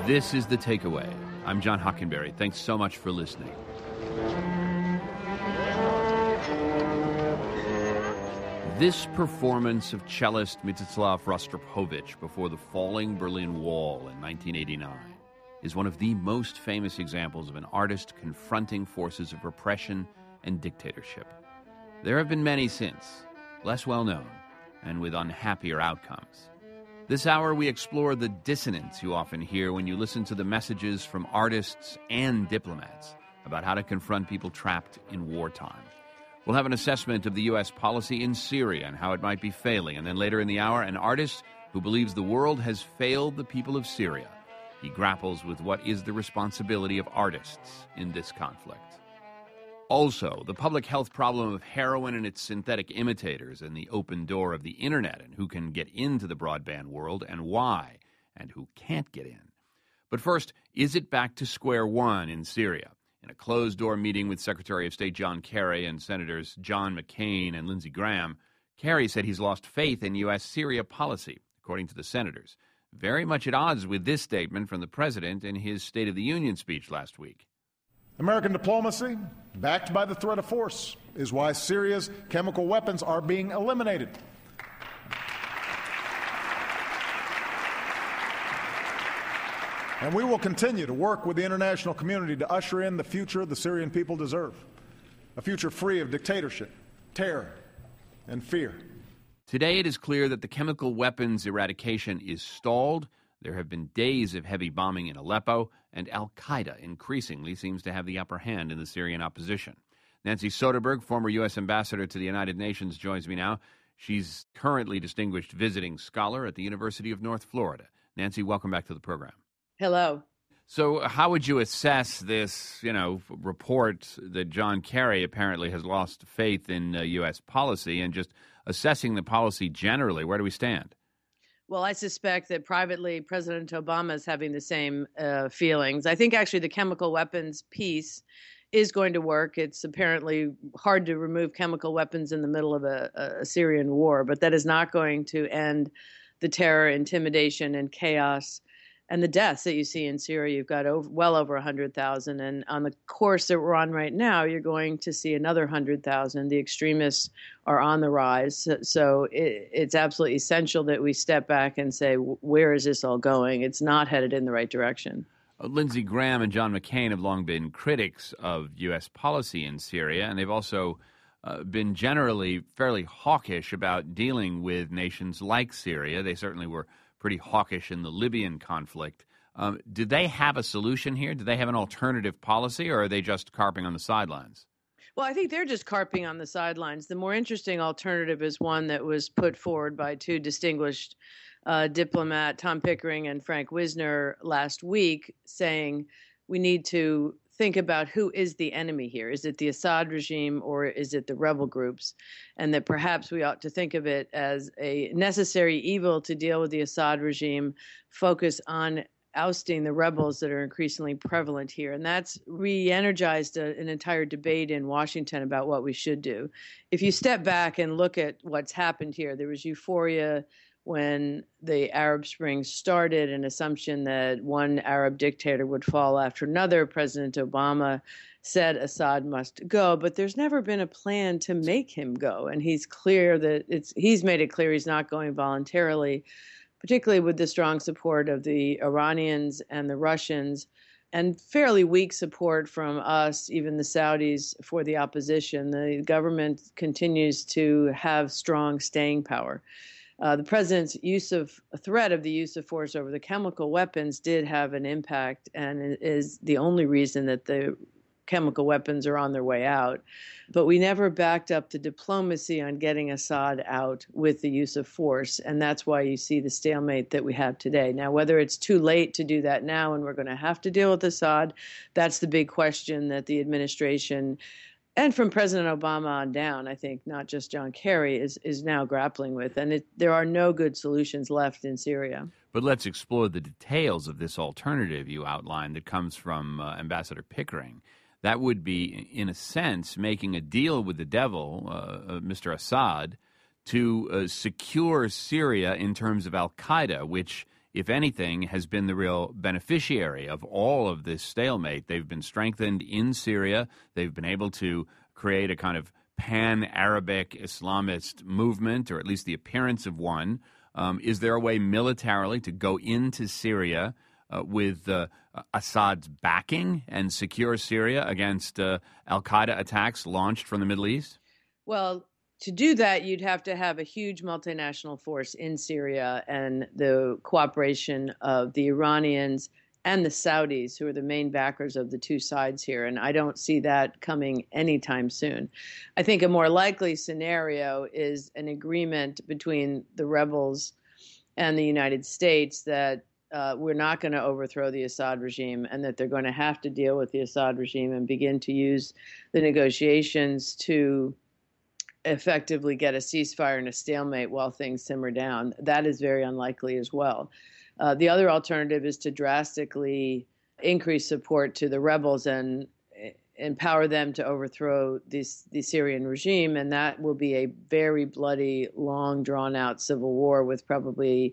This is The Takeaway. I'm John Hockenberry. Thanks so much for listening. This performance of cellist Mstislav Rostropovich before the falling Berlin Wall in 1989 is one of the most famous examples of an artist confronting forces of repression and dictatorship. There have been many since, less well known, and with unhappier outcomes. This hour, we explore the dissonance you often hear when you listen to the messages from artists and diplomats about how to confront people trapped in wartime. We'll have an assessment of the U.S. policy in Syria and how it might be failing. And then later in the hour, an artist who believes the world has failed the people of Syria. He grapples with what is the responsibility of artists in this conflict. Also, the public health problem of heroin and its synthetic imitators and the open door of the internet and who can get into the broadband world and why, and who can't get in. But first, is it back to square one in Syria? In a closed-door meeting with Secretary of State John Kerry and Senators John McCain and Lindsey Graham, Kerry said he's lost faith in U.S. Syria policy, according to the senators, very much at odds with this statement from the president in his State of the Union speech last week. American diplomacy, backed by the threat of force, is why Syria's chemical weapons are being eliminated. And we will continue to work with the international community to usher in the future the Syrian people deserve, a future free of dictatorship, terror, and fear. Today it is clear that the chemical weapons eradication is stalled. There have been days of heavy bombing in Aleppo, and al-Qaeda increasingly seems to have the upper hand in the Syrian opposition. Nancy Soderberg, former U.S. ambassador to the United Nations, joins me now. She's currently distinguished visiting scholar at the University of North Florida. Nancy, welcome back to the program. Hello. So how would you assess this, report that John Kerry apparently has lost faith in U.S. policy and just assessing the policy generally? Where do we stand? Well, I suspect that privately President Obama is having the same feelings. I think actually the chemical weapons piece is going to work. It's apparently hard to remove chemical weapons in the middle of a Syrian war, but that is not going to end the terror, intimidation, and chaos and the deaths that you see in Syria. You've got well over 100,000. And on the course that we're on right now, you're going to see another 100,000. The extremists are on the rise. So it's absolutely essential that we step back and say, where is this all going? It's not headed in the right direction. Lindsey Graham and John McCain have long been critics of U.S. policy in Syria, and they've also been generally fairly hawkish about dealing with nations like Syria. They certainly were pretty hawkish in the Libyan conflict. Did they have a solution here? Did they have an alternative policy, or are they just carping on the sidelines? Well, I think they're just carping on the sidelines. The more interesting alternative is one that was put forward by two distinguished diplomat, Tom Pickering and Frank Wisner, last week, saying we need to think about who is the enemy here. Is it the Assad regime or is it the rebel groups? And that perhaps we ought to think of it as a necessary evil to deal with the Assad regime, focus on ousting the rebels that are increasingly prevalent here. And that's re-energized an entire debate in Washington about what we should do. If you step back and look at what's happened here, there was euphoria when the Arab Spring started, an assumption that one Arab dictator would fall after another. President Obama said Assad must go, but there's never been a plan to make him go. And he's made it clear he's not going voluntarily, particularly with the strong support of the Iranians and the Russians, and fairly weak support from us, even the Saudis, for the opposition. The government continues to have strong staying power. The president's threat of the use of force over the chemical weapons did have an impact, and it is the only reason that the chemical weapons are on their way out. But we never backed up the diplomacy on getting Assad out with the use of force, and that's why you see the stalemate that we have today. Now, whether it's too late to do that now and we're going to have to deal with Assad, that's the big question that the administration, and from President Obama on down, I think not just John Kerry, is now grappling with. And there are no good solutions left in Syria. But let's explore the details of this alternative you outlined that comes from Ambassador Pickering. That would be, in a sense, making a deal with the devil, Mr. Assad, to secure Syria in terms of al-Qaeda, which if anything, has been the real beneficiary of all of this stalemate. They've been strengthened in Syria. They've been able to create a kind of pan-Arabic Islamist movement, or at least the appearance of one. Is there a way militarily to go into Syria with Assad's backing and secure Syria against al-Qaeda attacks launched from the Middle East? Well, to do that, you'd have to have a huge multinational force in Syria and the cooperation of the Iranians and the Saudis, who are the main backers of the two sides here. And I don't see that coming anytime soon. I think a more likely scenario is an agreement between the rebels and the United States that we're not going to overthrow the Assad regime and that they're going to have to deal with the Assad regime and begin to use the negotiations to effectively get a ceasefire and a stalemate while things simmer down. That is very unlikely as well. The other alternative is to drastically increase support to the rebels and empower them to overthrow the Syrian regime, and that will be a very bloody, long, drawn-out civil war with probably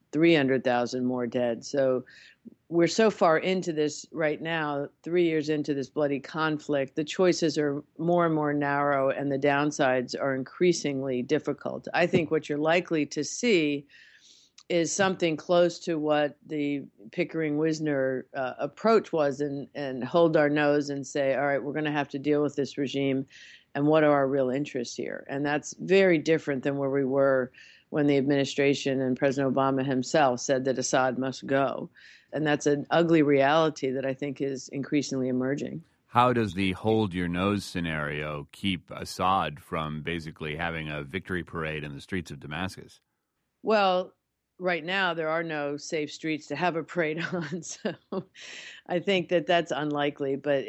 300,000 more dead. So we're so far into this right now, 3 years into this bloody conflict, the choices are more and more narrow and the downsides are increasingly difficult. I think what you're likely to see is something close to what the Pickering-Wisner approach was, and hold our nose and say, all right, we're going to have to deal with this regime, and what are our real interests here? And that's very different than where we were when the administration and President Obama himself said that Assad must go. And that's an ugly reality that I think is increasingly emerging. How does the hold your nose scenario keep Assad from basically having a victory parade in the streets of Damascus? Well, right now there are no safe streets to have a parade on, so I think that that's unlikely. But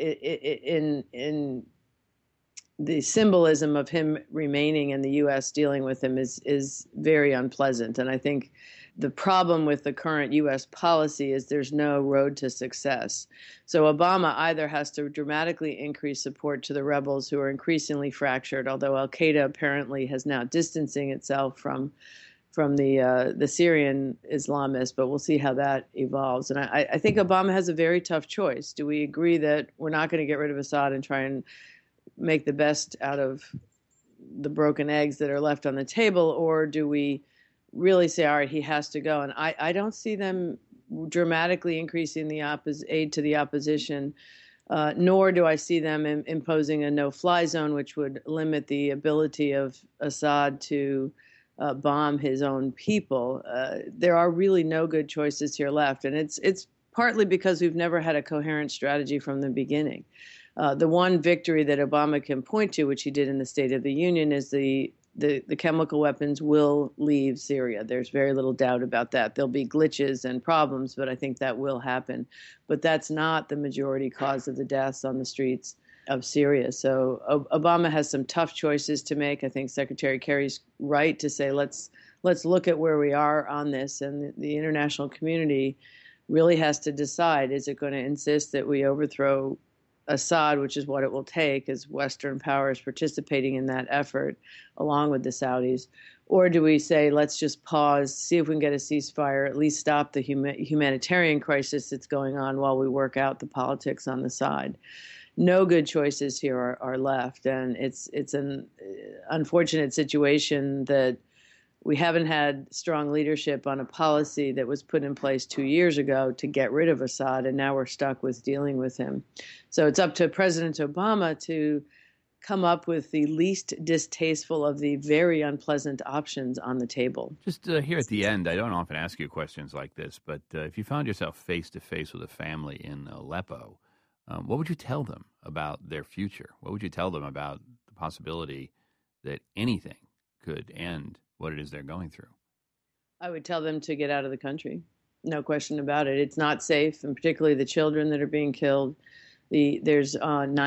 in the symbolism of him remaining and the U.S. dealing with him is very unpleasant. And I think the problem with the current U.S. policy is there's no road to success. So Obama either has to dramatically increase support to the rebels, who are increasingly fractured, although al-Qaeda apparently has now distancing itself from the Syrian Islamists, but we'll see how that evolves. And I think Obama has a very tough choice. Do we agree that we're not going to get rid of Assad and try and make the best out of the broken eggs that are left on the table, or do we really say, all right, he has to go? And I don't see them dramatically increasing the aid to the opposition, nor do I see them imposing a no-fly zone, which would limit the ability of Assad to bomb his own people. There are really no good choices here left, and it's partly because we've never had a coherent strategy from the beginning. The one victory that Obama can point to, which he did in the State of the Union, is the chemical weapons will leave Syria. There's very little doubt about that. There'll be glitches and problems, but I think that will happen. But that's not the majority cause of the deaths on the streets of Syria. So Obama has some tough choices to make. I think Secretary Kerry's right to say, let's look at where we are on this. And the international community really has to decide, is it going to insist that we overthrow Assad, which is what it will take as Western powers participating in that effort, along with the Saudis? Or do we say, let's just pause, see if we can get a ceasefire, at least stop the humanitarian crisis that's going on while we work out the politics on the side? No good choices here are left, and it's an unfortunate situation that we haven't had strong leadership on a policy that was put in place 2 years ago to get rid of Assad, and now we're stuck with dealing with him. So it's up to President Obama to come up with the least distasteful of the very unpleasant options on the table. Just here at the end, I don't often ask you questions like this, but if you found yourself face-to-face with a family in Aleppo, what would you tell them about their future? What would you tell them about the possibility that anything could end what it is they're going through? I would tell them to get out of the country. No question about it. It's not safe, and particularly the children that are being killed. There's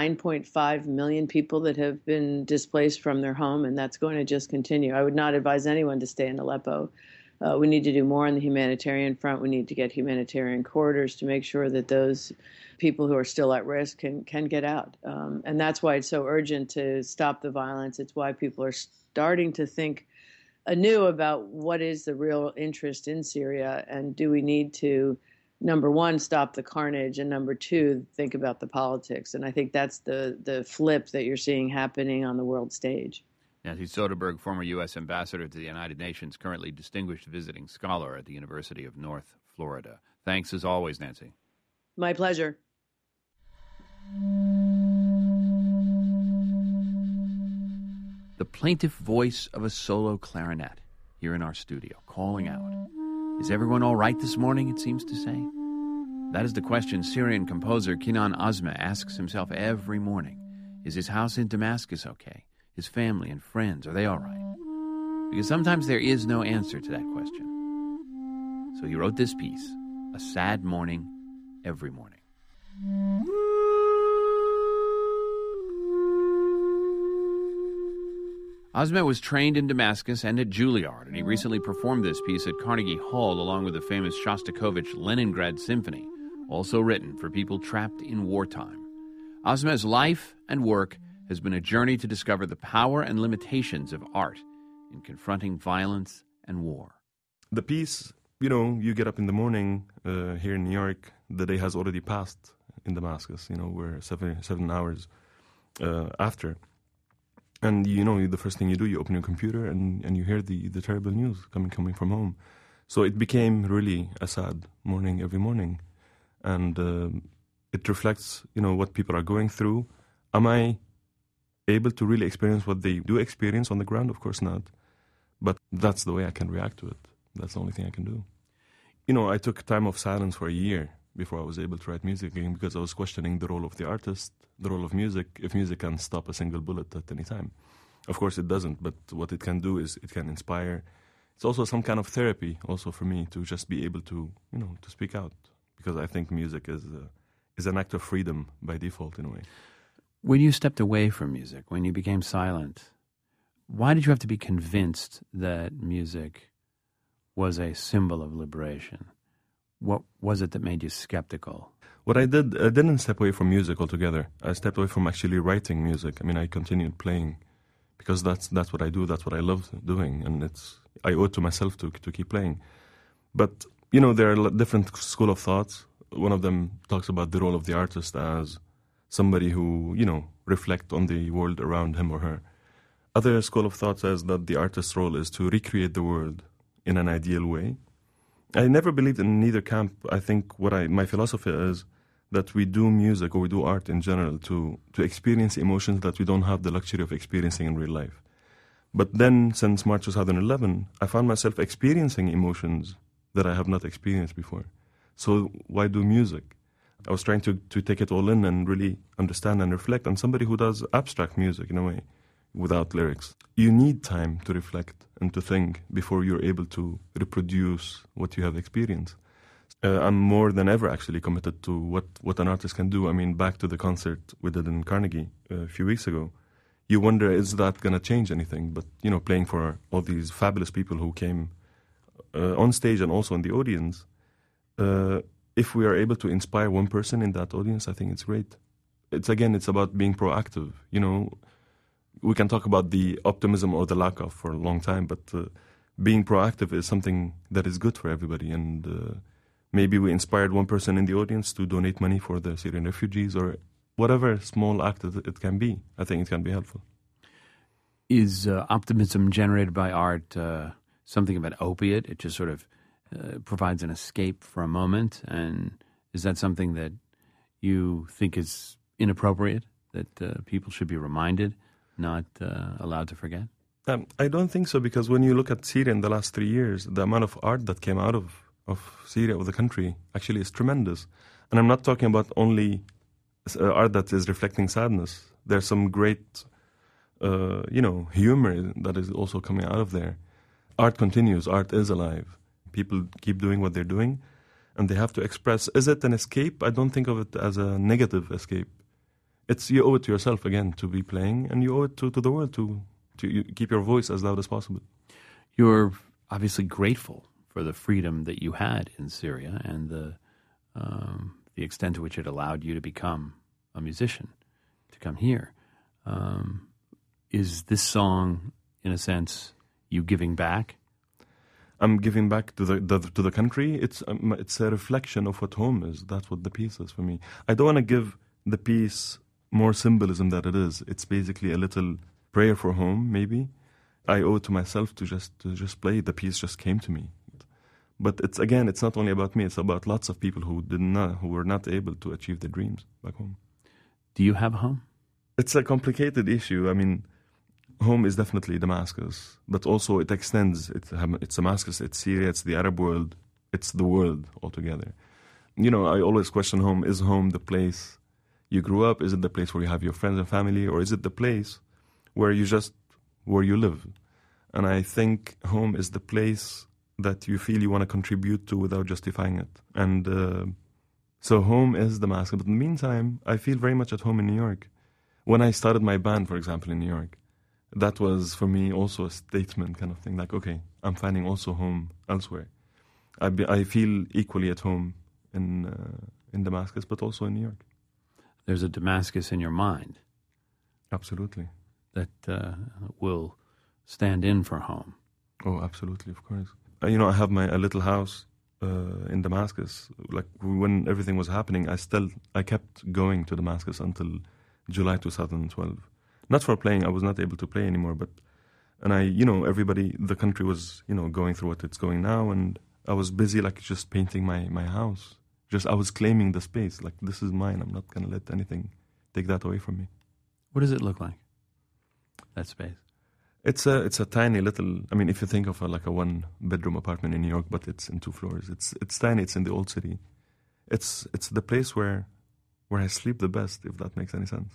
9.5 million people that have been displaced from their home, and that's going to just continue. I would not advise anyone to stay in Aleppo. We need to do more on the humanitarian front. We need to get humanitarian corridors to make sure that those people who are still at risk can get out. And that's why it's so urgent to stop the violence. It's why people are starting to think anew about what is the real interest in Syria, and do we need to, number one, stop the carnage, and number two, think about the politics. And I think that's the flip that you're seeing happening on the world stage. Nancy Soderberg, former U.S. ambassador to the United Nations, currently distinguished visiting scholar at the University of North Florida. Thanks as always, Nancy. My pleasure. The plaintive voice of a solo clarinet here in our studio, calling out. Is everyone all right this morning, it seems to say? That is the question Syrian composer Kenan Azmeh asks himself every morning. Is his house in Damascus okay? His family and friends, are they all right? Because sometimes there is no answer to that question. So he wrote this piece, A Sad Morning Every Morning. Azmeh was trained in Damascus and at Juilliard, and he recently performed this piece at Carnegie Hall along with the famous Shostakovich Leningrad Symphony, also written for people trapped in wartime. Azmeh's life and work has been a journey to discover the power and limitations of art in confronting violence and war. The piece, you get up in the morning here in New York, the day has already passed in Damascus, we're 7 hours after. And, the first thing you do, you open your computer and you hear the terrible news coming from home. So it became really a sad morning every morning. And it reflects, what people are going through. Am I able to really experience what they do experience on the ground? Of course not. But that's the way I can react to it. That's the only thing I can do. I took time of silence for a year before I was able to write music again, because I was questioning the role of the artist, the role of music, if music can stop a single bullet at any time. Of course it doesn't, but what it can do is it can inspire. It's also some kind of therapy also for me to just be able to, to speak out, because I think music is an act of freedom by default in a way. When you stepped away from music, when you became silent, why did you have to be convinced that music was a symbol of liberation? What was it that made you skeptical? What I didn't step away from music altogether. I stepped away from actually writing music. I continued playing because that's what I do. That's what I love doing, and I owe it to myself to keep playing. But there are different school of thoughts. One of them talks about the role of the artist as somebody who reflect on the world around him or her. Other school of thought says that the artist's role is to recreate the world in an ideal way. I never believed in neither camp. I think my philosophy is that we do music, or we do art in general, to experience emotions that we don't have the luxury of experiencing in real life. But then, since March 2011, I found myself experiencing emotions that I have not experienced before. So why do music? I was trying to take it all in and really understand and reflect. And somebody who does abstract music, in a way, without lyrics, you need time to reflect and to think before you're able to reproduce what you have experienced. I'm more than ever actually committed to what an artist can do. Back to the concert we did in Carnegie a few weeks ago. You wonder, is that going to change anything? But, playing for all these fabulous people who came on stage and also in the audience, if we are able to inspire one person in that audience, I think it's great. It's about being proactive. We can talk about the optimism or the lack of for a long time, but being proactive is something that is good for everybody. And maybe we inspired one person in the audience to donate money for the Syrian refugees, or whatever small act it can be. I think it can be helpful. Is optimism generated by art something of an opiate? It just sort of provides an escape for a moment, and is that something that you think is inappropriate, that people should be reminded, not allowed to forget? I don't think so, because when you look at Syria in the last 3 years, the amount of art that came out of Syria, of the country, actually is tremendous. And I'm not talking about only art that is reflecting sadness. There's some great, humor that is also coming out of there. Art continues. Art is alive. People keep doing what they're doing, and they have to express. Is it an escape? I don't think of it as a negative escape. You owe it to yourself, again, to be playing, and you owe it to the world to keep your voice as loud as possible. You're obviously grateful for the freedom that you had in Syria and the extent to which it allowed you to become a musician, to come here. Is this song, in a sense, you giving back? I'm giving back to the country. It's a reflection of what home is. That's what the piece is for me. I don't want to give the piece more symbolism than it is. It's basically a little prayer for home, maybe. I owe it to myself to just play. The piece just came to me. But it's not only about me. It's about lots of people who were not able to achieve their dreams back home. Do you have a home? It's a complicated issue. I mean, home is definitely Damascus, but also it extends. It's Damascus, it's Syria, it's the Arab world, it's the world altogether. You know, I always question home. Is home the place you grew up? Is it the place where you have your friends and family? Or is it the place where you live? And I think home is the place that you feel you want to contribute to without justifying it. And so home is Damascus. But in the meantime, I feel very much at home in New York. When I started my band, for example, in New York, that was for me also a statement kind of thing. Like, okay, I'm finding also home elsewhere. I feel equally at home in Damascus, but also in New York. There's a Damascus in your mind. Absolutely. That will stand in for home. Oh, absolutely, of course. I have a little house in Damascus. Like when everything was happening, I kept going to Damascus until July 2012. Not for playing, I was not able to play anymore, everybody, the country was, going through what it's going now, and I was busy, like, just painting my house. I was claiming the space, like, this is mine, I'm not going to let anything take that away from me. What does it look like, that space? It's a tiny little, if you think of a one-bedroom apartment in New York, but it's in 2 floors. It's tiny, it's in the old city. It's the place where I sleep the best, if that makes any sense.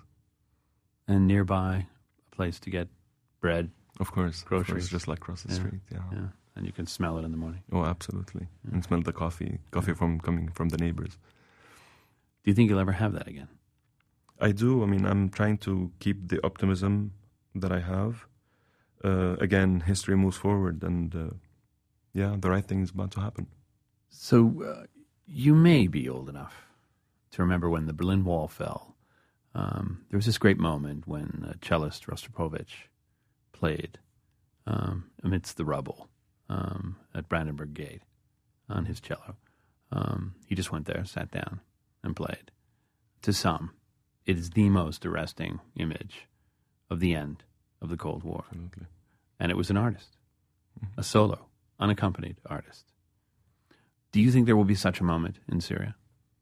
And nearby, a place to get bread. Of course, groceries. Just like across the street. Yeah, and you can smell it in the morning. Oh, absolutely, and smell the coffee coming from the neighbors. Do you think you'll ever have that again? I do. I'm trying to keep the optimism that I have. Again, history moves forward, and the right thing is about to happen. So you may be old enough to remember when the Berlin Wall fell. There was this great moment when cellist Rostropovich played amidst the rubble at Brandenburg Gate on his cello. He just went there, sat down, and played. To some, it is the most arresting image of the end of the Cold War. Absolutely. And it was an artist, a solo, unaccompanied artist. Do you think there will be such a moment in Syria?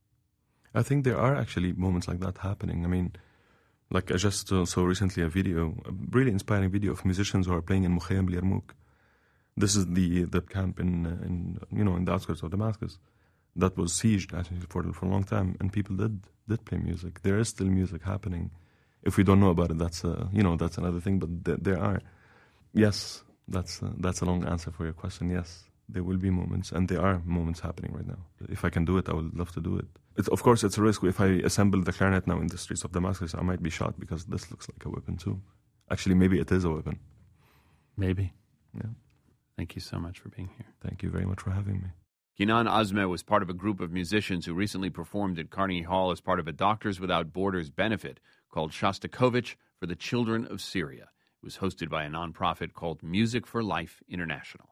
I think there are actually moments like that happening. Like I just saw recently a really inspiring video of musicians who are playing in Mukhayyam al-Yarmouk. This is the camp in the outskirts of Damascus that was sieged actually for a long time, and people did play music. There is still music happening. If we don't know about it, that's another thing. But there are. Yes, that's a long answer for your question. Yes, there will be moments, and there are moments happening right now. If I can do it, I would love to do it. Of course, it's a risk. If I assemble the clarinet now in the streets of Damascus, I might be shot because this looks like a weapon too. Actually, maybe it is a weapon. Maybe. Yeah. Thank you so much for being here. Thank you very much for having me. Kenan Azmeh was part of a group of musicians who recently performed at Carnegie Hall as part of a Doctors Without Borders benefit called Shostakovich for the Children of Syria. It was hosted by a nonprofit called Music for Life International.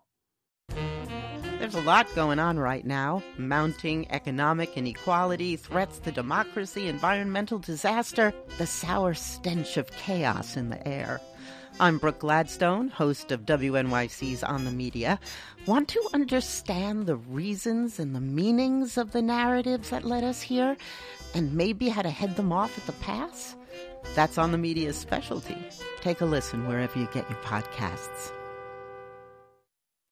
There's a lot going on right now. Mounting economic inequality, threats to democracy, environmental disaster, the sour stench of chaos in the air. I'm Brooke Gladstone, host of WNYC's On the Media. Want to understand the reasons and the meanings of the narratives that led us here, and maybe how to head them off at the pass? That's On the Media's specialty. Take a listen wherever you get your podcasts.